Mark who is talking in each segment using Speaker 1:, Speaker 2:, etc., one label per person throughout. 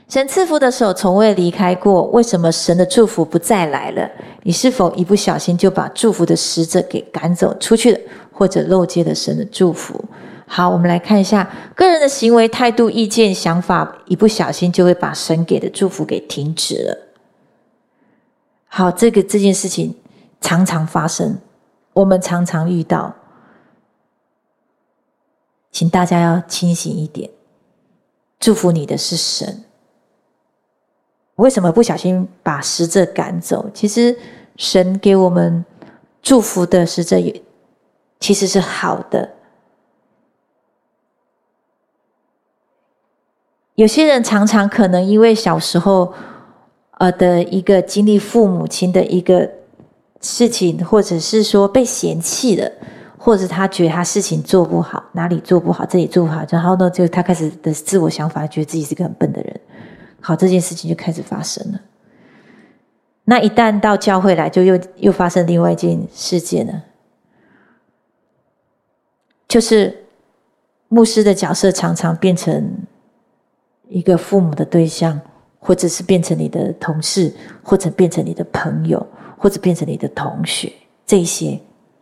Speaker 1: 神赐福的手从未离开过，为什么神的祝福不再来了？你是否一不小心就把祝福的使者给赶走出去了，或者漏接了神的祝福？好，我们来看一下个人的行为、态度、意见、想法，一不小心就会把神给的祝福给停止了。好，这件事情常常发生，我们常常遇到，请大家要清醒一点，祝福你的是神。为什么不小心把使者赶走？其实神给我们祝福的使者也其实是好的。有些人常常可能因为小时候的一个经历父母亲的一个事情，或者是说被嫌弃了，或者他觉得他事情做不好，哪里做不好，这里做不好，然后呢，就他开始的自我想法，觉得自己是个很笨的人。好，这件事情就开始发生了。那一旦到教会来，就又发生另外一件事件了，就是牧师的角色常常变成一个父母的对象，或者是变成你的同事，或者变成你的朋友，或者变成你的同学，这些，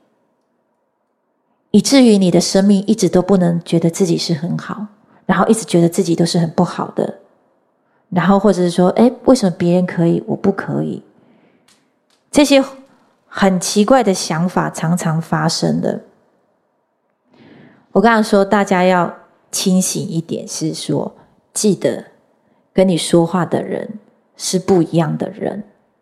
Speaker 1: 以至于你的生命一直都不能觉得自己是很好，然后一直觉得自己都是很不好的，然后或者是说，为什么别人可以，我不可以？这些很奇怪的想法常常发生的。我刚刚说大家要清醒一点，是说记得跟你说话的人是不一样的人，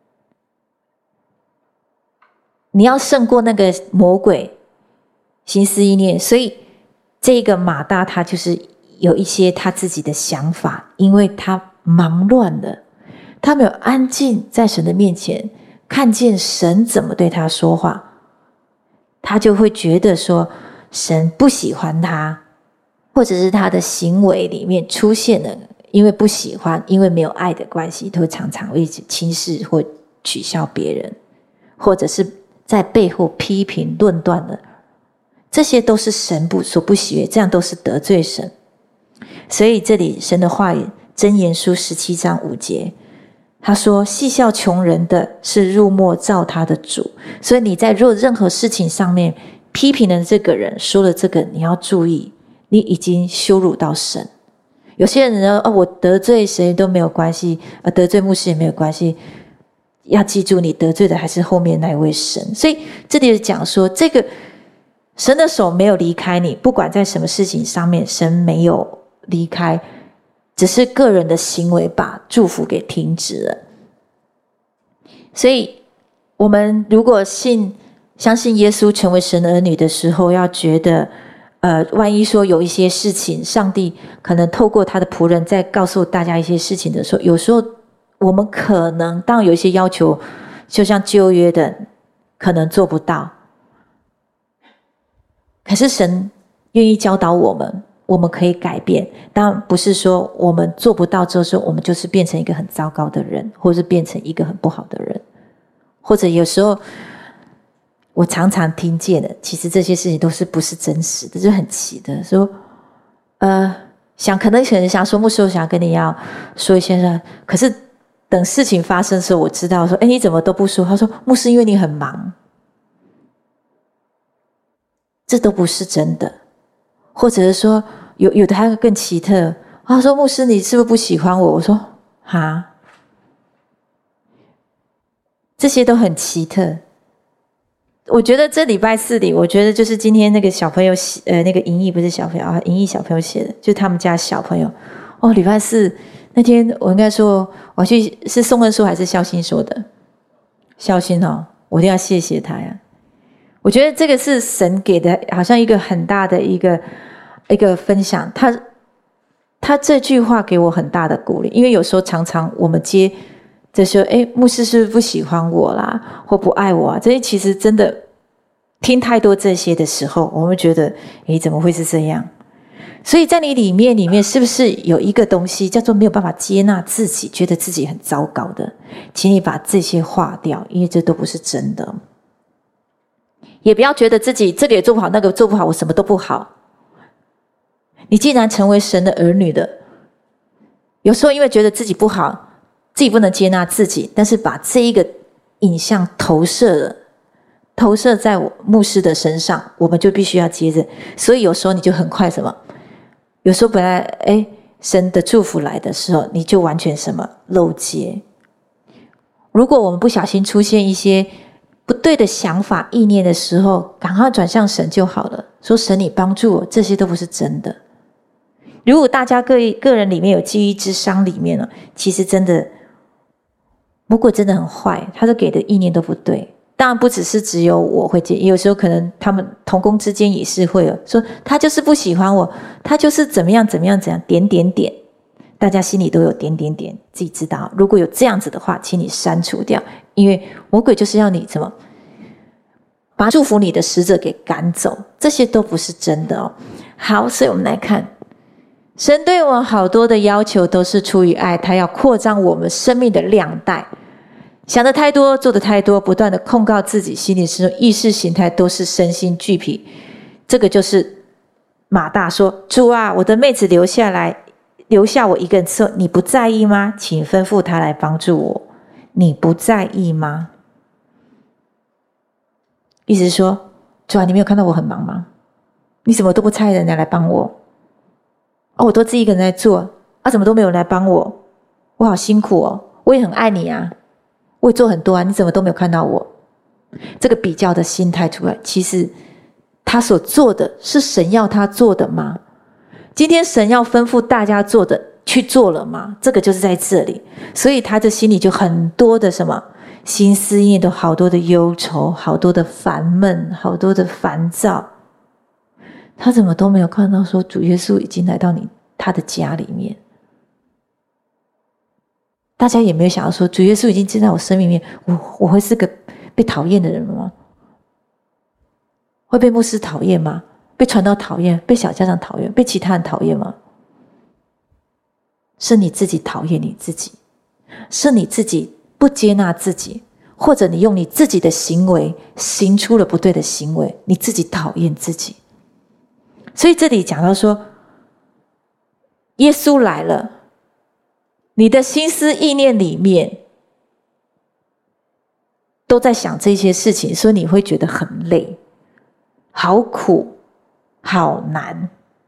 Speaker 1: 你要胜过那个魔鬼心思意念。所以这个马大他就是有一些他自己的想法，因为他忙乱了，他没有安静在神的面前看见神怎么对他说话，他就会觉得说神不喜欢他，或者是他的行为里面出现了因为不喜欢，因为没有爱的关系，都常常会轻视或取笑别人，或者是在背后批评论断了，这些都是神所不喜悦，这样都是得罪神。所以这里神的话语箴言书17章5节，他说戏笑穷人的是入没造他的主。所以你在做任何事情上面批评了这个人，说了这个，你要注意，你已经羞辱到神。有些人呢，我得罪谁都没有关系，得罪牧师也没有关系，要记住你得罪的还是后面那一位神。所以这里讲说，这个神的手没有离开你，不管在什么事情上面，神没有离开，只是个人的行为把祝福给停止了。所以我们如果相信耶稣成为神的儿女的时候，要觉得万一说有一些事情，上帝可能透过他的仆人在告诉大家一些事情的时候，有时候我们可能当然有一些要求，就像旧约的可能做不到，可是神愿意教导我们，我们可以改变。当然不是说我们做不到之后，我们就是变成一个很糟糕的人，或是变成一个很不好的人。或者有时候我常常听见的，其实这些事情都是不是真实的，就是很奇的。说可能想说牧师，我想跟你要说一些事，可是等事情发生的时候，我知道说你怎么都不说？他说牧师，因为你很忙。这都不是真的。或者是说有的还更奇特，他说牧师，你是不是不喜欢我？我说哈，这些都很奇特。我觉得这礼拜4里，我觉得就是今天那个小朋友那个银翼不是小朋友啊，银翼小朋友写的，就是他们家小朋友。礼拜4那天，我应该说我去是宋恩说还是孝心说的？孝心我一定要谢谢他呀。我觉得这个是神给的，好像一个很大的一个分享。他这句话给我很大的鼓励，因为有时候常常我们接着说，牧师是不是不喜欢我啦，或不爱我啊？这些其实真的听太多这些的时候，我们觉得，怎么会是这样？所以在你里面是不是有一个东西叫做没有办法接纳自己，觉得自己很糟糕的？请你把这些划掉，因为这都不是真的。也不要觉得自己这个也做不好，那个做不好，我什么都不好。你既然成为神的儿女的， 有时候因为觉得自己不好，自己不能接纳自己，但是把这一个影像投射在牧师的身上，我们就必须要接着。所以有时候你就很快什么，有时候本来神的祝福来的时候，你就完全什么漏接。如果我们不小心出现一些不对的想法意念的时候，赶快转向神就好了，说神你帮助我，这些都不是真的。如果大家个人里面有记忆之伤里面呢，其实真的魔鬼真的很坏，他给的意念都不对。当然不只有我会接，有时候可能他们同工之间也是会有说他就是不喜欢我，他就是怎么样点，大家心里都有点，自己知道。如果有这样子的话，请你删除掉，因为魔鬼就是要你怎么把祝福你的使者给赶走，这些都不是真的哦。好，所以我们来看，神对我们好多的要求都是出于爱，他要扩张我们生命的量带。想的太多，做的太多，不断的控告自己，心里是意识形态都是身心俱疲。这个就是马大说：“主啊，我的妹子留下我一个人伺候，你不在意吗？请吩咐他来帮助我。你不在意吗？”意思是说，主啊，你没有看到我很忙吗？你怎么都不差人家来帮我？我都自己一个人在做怎么都没有人来帮我？我好辛苦哦，我也很爱你啊。我也做很多啊，你怎么都没有看到我？这个比较的心态出来，其实他所做的是神要他做的吗？今天神要吩咐大家做的去做了吗？这个就是在这里，所以他的心里就很多的什么心思意念，都好多的忧愁，好多的烦闷，好多的烦躁。他怎么都没有看到说主耶稣已经来到他的家里面？大家也没有想到说主耶稣已经进在我生命里面，我会是个被讨厌的人吗？会被牧师讨厌吗？被传道讨厌？被小家长讨厌？被其他人讨厌吗？是你自己讨厌你自己，是你自己不接纳自己，或者你用你自己的行为行出了不对的行为，你自己讨厌自己。所以这里讲到说，耶稣来了，你的心思意念里面都在想这些事情，所以你会觉得很累，好苦，好难。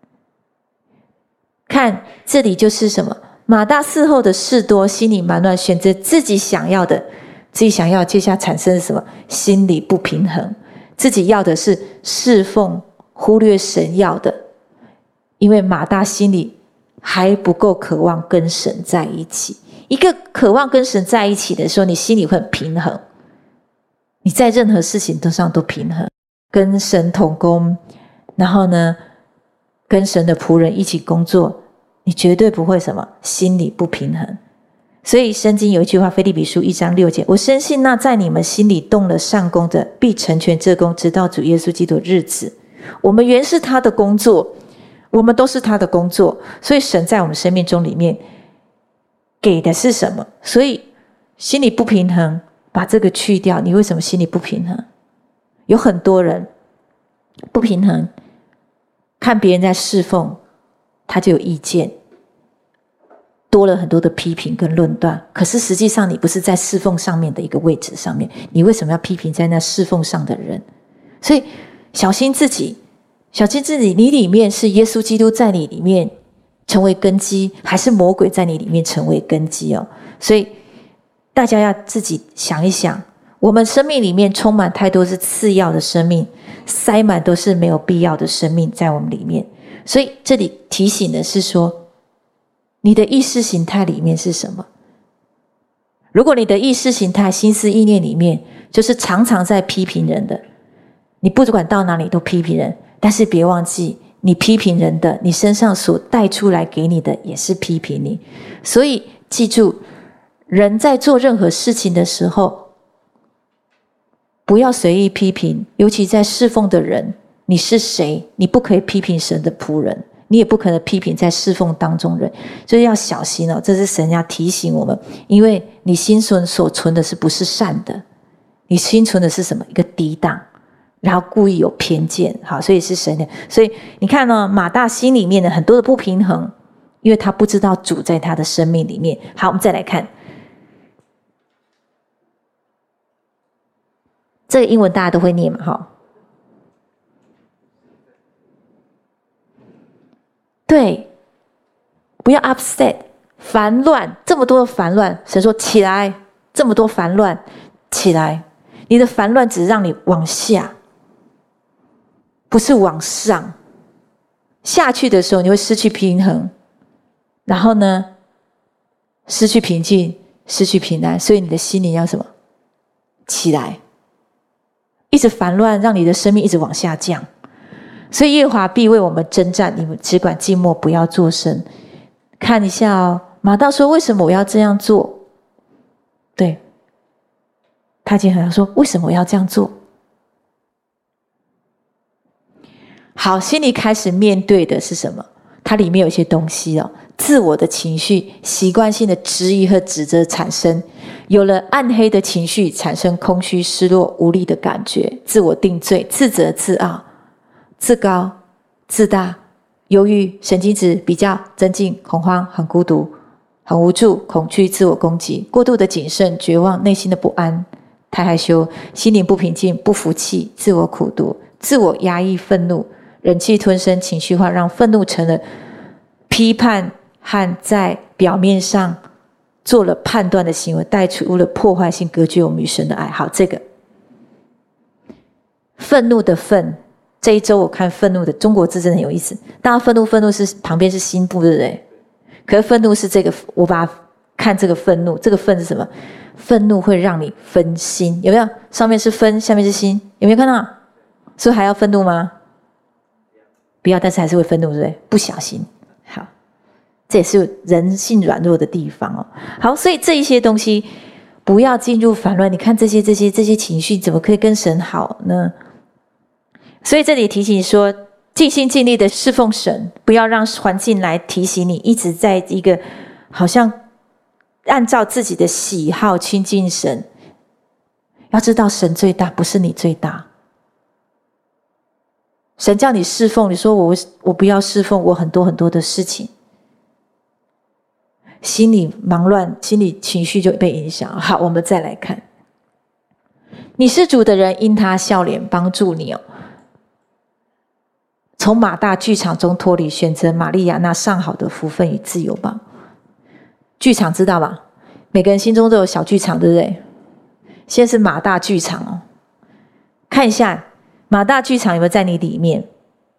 Speaker 1: 看这里就是什么，马大伺候的事多，心里蛮乱，选择自己想要的，接下来产生什么？心理不平衡，自己要的是侍奉，忽略神要的。因为马大心里还不够渴望跟神在一起。一个渴望跟神在一起的时候，你心里会很平衡，你在任何事情上都平衡，跟神同工，然后呢跟神的仆人一起工作，你绝对不会什么心里不平衡。所以圣经有一句话，腓立比书1章6节，我深信那在你们心里动了善工的，必成全这工，直到主耶稣基督的日子。我们原是他的工作，我们都是他的工作，所以神在我们生命中里面给的是什么？所以心里不平衡，把这个去掉。你为什么心里不平衡？有很多人不平衡，看别人在侍奉，他就有意见，多了很多的批评跟论断。可是实际上你不是在侍奉上面的一个位置上面，你为什么要批评在那侍奉上的人？所以小心自己，你里面是耶稣基督在你里面成为根基，还是魔鬼在你里面成为根基哦？所以大家要自己想一想，我们生命里面充满太多是次要的生命，塞满都是没有必要的生命在我们里面。所以这里提醒的是说，你的意识形态里面是什么？如果你的意识形态心思意念里面就是常常在批评人的，你不管到哪里都批评人，但是别忘记你批评人的，你身上所带出来给你的也是批评你。所以记住，人在做任何事情的时候不要随意批评，尤其在侍奉的人，你是谁？你不可以批评神的仆人，你也不可能批评在侍奉当中人，所以要小心哦。这是神要提醒我们，因为你心所存的是不是善的，你心存的是什么？一个抵挡，然后故意有偏见。好，所以是神的。所以你看哦，马大心里面的很多的不平衡， 因为他不知道主在他的生命里面。好，我们再来看这个英文，大家都会念嘛，哈。对，不要 upset， 烦乱，这么多的烦乱，神说起来，这么多烦乱，起来。你的烦乱只是让你往下，不是往上。下去的时候，你会失去平衡，然后呢，失去平静，失去平安，所以你的心灵要什么？起来。一直烦乱，让你的生命一直往下降。所以耶和华必为我们征战，你们只管静默，不要作声。看一下哦，马大说：“为什么我要这样做？”对，他已经很想说：“为什么我要这样做？”好，心里开始面对的是什么？它里面有一些东西哦，自我的情绪、习惯性的质疑和指责产生，有了暗黑的情绪，产生空虚、失落、无力的感觉，自我定罪、自责、自傲。自高、自大、忧郁、神经质、比较、增进、恐慌、很孤独、很无助、恐惧、自我攻击、过度的谨慎、绝望、内心的不安、太害羞、心灵不平静、不服气、自我苦毒、自我压抑、愤怒、忍气吞声、情绪化，让愤怒成了批判和在表面上做了判断的行为，带出了破坏性，隔绝我们与神的爱。好，这个愤怒的愤。这一周我看愤怒的中国字真的很有意思，大家愤怒是旁边是心部，对不对？可是愤怒是这个，我把它看这个愤怒，这个愤是什么？愤怒会让你分心，有没有？上面是分，下面是心，有没有看到？是不是还要愤怒吗？不要，但是还是会愤怒，对不对？不小心。好，这也是人性软弱的地方哦。好，所以这一些东西不要进入烦乱。你看这些情绪怎么可以跟神好呢？所以这里提醒说，尽心尽力的侍奉神，不要让环境来提醒你，一直在一个好像按照自己的喜好亲近神。要知道神最大，不是你最大。神叫你侍奉，你说我不要侍奉，我很多的事情，心里忙乱，心里情绪就被影响。好，我们再来看，你是主的人，因他笑脸帮助你哦。从马大剧场中脱离，选择玛利亚那上好的福分与自由吧。剧场知道吧？每个人心中都有小剧场，对不对？现在是马大剧场哦，看一下马大剧场有没有在你里面。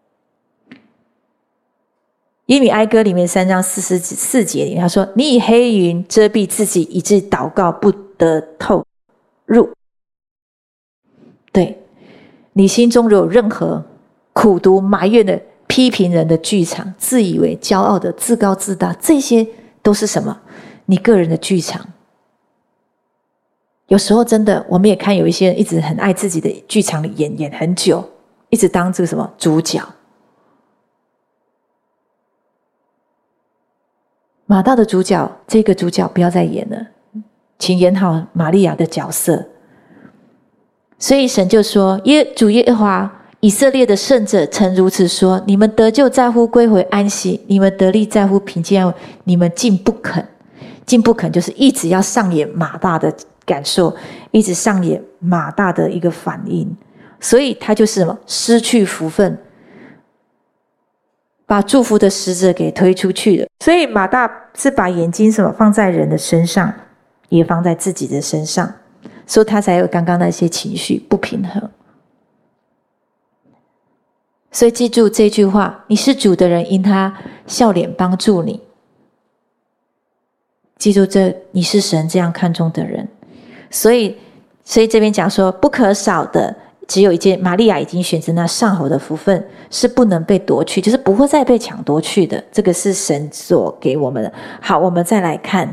Speaker 1: 耶米哀歌里面3章44节里面他说：“你以黑云遮蔽自己，以致祷告不得透入。”对，你心中如有任何苦毒、埋怨的、批评人的剧场，自以为骄傲的、自高自大，这些都是什么？你个人的剧场。有时候真的，我们也看有一些人一直很爱自己的剧场里演很久，一直当这个什么主角。马大的主角，这个主角不要再演了，请演好玛利亚的角色。所以神就说：“主耶和华以色列的圣者曾如此说：你们得救在乎归回安息，你们得力在乎平静安稳。你们竟不肯，竟不肯，就是一直要上演马大的感受，一直上演马大的一个反应，所以他就是什么？失去福分，把祝福的使者给推出去了。所以马大是把眼睛什么放在人的身上，也放在自己的身上，所以他才有刚刚那些情绪不平衡。所以记住这句话，你是主的人，因他笑脸帮助你。记住这，你是神这样看重的人。所以这边讲说，不可少的只有一件，玛利亚已经选择那上好的福分，是不能被夺去，就是不会再被抢夺去的。这个是神所给我们的。好，我们再来看，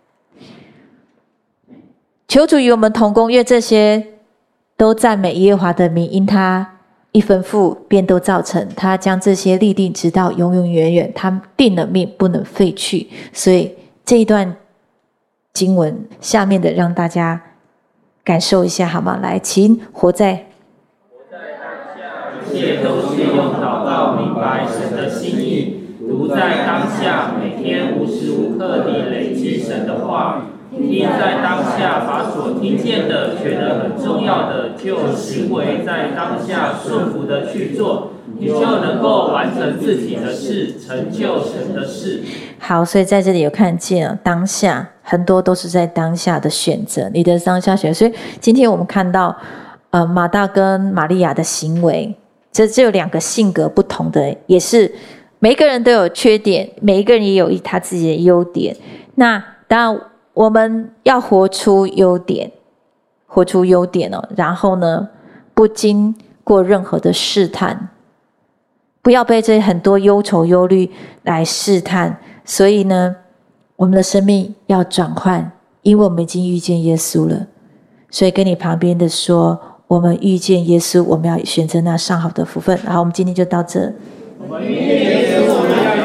Speaker 1: 求主与我们同工，愿这些都赞美耶和华的名，因他一吩咐便都造成，他将这些立定直到永永远远，他定了命不能废去。所以这一段经文下面的让大家感受一下好吗？来，请活在当下，一切都是用祷告明白神的心意，
Speaker 2: 读在当下，每天无时无刻地累积神的话语，并在当下把所听见的觉得很重要的，就行为在当下顺服的去做，你就能够完成自己的事，成就神的事。
Speaker 1: 好，所以在这里有看见当下很多都是在当下的选择，你的当下选择。所以今天我们看到马大跟玛利亚的行为，这只有两个性格不同的，也是每一个人都有缺点，每一个人也有他自己的优点。那当然我们要活出优点，然后呢，不经过任何的试探，不要被这很多忧愁忧虑来试探。所以呢，我们的生命要转换，因为我们已经遇见耶稣了。所以跟你旁边的说，我们遇见耶稣，我们要选择那上好的福分。好，我们今天就到这。
Speaker 2: 我们遇见耶稣，我们要